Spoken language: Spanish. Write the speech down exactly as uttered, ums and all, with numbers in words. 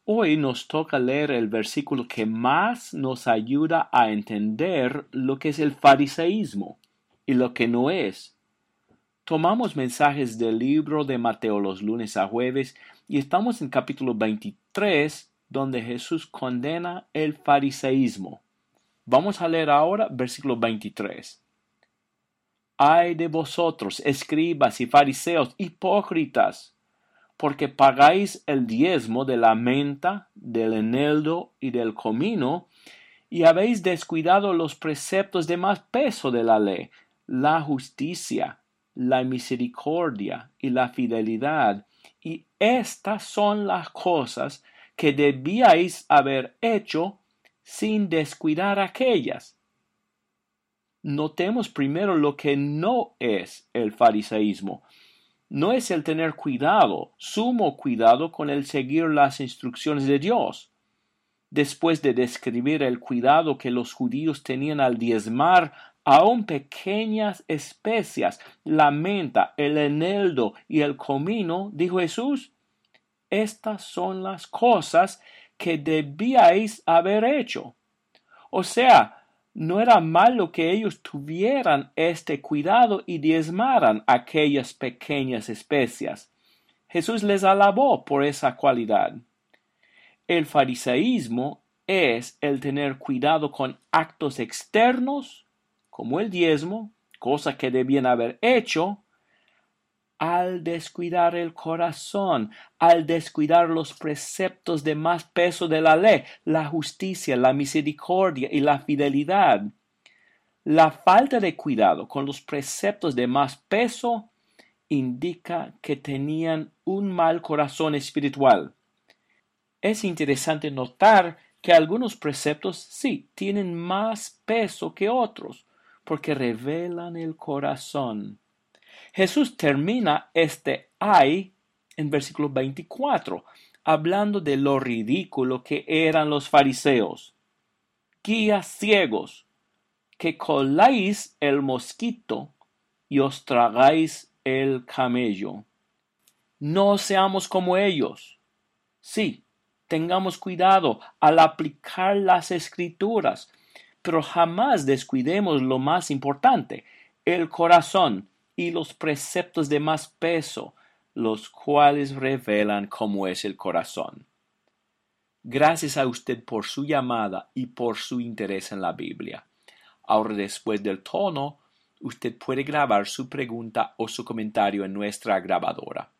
Hoy nos toca leer el versículo que más nos ayuda a entender lo que es el fariseísmo y lo que no es. Tomamos mensajes del libro de Mateo los lunes a jueves y estamos en capítulo veintitrés, donde Jesús condena el fariseísmo. Vamos a leer ahora versículo veintitrés. Ay de vosotros, escribas y fariseos, hipócritas, porque pagáis el diezmo de la menta, del eneldo y del comino, y habéis descuidado los preceptos de más peso de la ley, la justicia, la misericordia y la fidelidad, y estas son las cosas que debíais haber hecho sin descuidar aquellas. Notemos primero lo que no es el fariseísmo. No es el tener cuidado, sumo cuidado con el seguir las instrucciones de Dios. Después de describir el cuidado que los judíos tenían al diezmar aún pequeñas especias, la menta, el eneldo y el comino, dijo Jesús, estas son las cosas que debíais haber hecho. O sea, no era malo que ellos tuvieran este cuidado y diezmaran aquellas pequeñas especias. Jesús les alabó por esa cualidad. El fariseísmo es el tener cuidado con actos externos, como el diezmo, cosa que debían haber hecho, al descuidar el corazón, al descuidar los preceptos de más peso de la ley, la justicia, la misericordia y la fidelidad. La falta de cuidado con los preceptos de más peso indica que tenían un mal corazón espiritual. Es interesante notar que algunos preceptos sí tienen más peso que otros, porque revelan el corazón. Jesús termina este ay en versículo veinticuatro, hablando de lo ridículo que eran los fariseos. Guías ciegos, que coláis el mosquito y os tragáis el camello. No seamos como ellos. Sí, tengamos cuidado al aplicar las escrituras, pero jamás descuidemos lo más importante, el corazón y los preceptos de más peso, los cuales revelan cómo es el corazón. Gracias a usted por su llamada y por su interés en la Biblia. Ahora, después del tono, usted puede grabar su pregunta o su comentario en nuestra grabadora.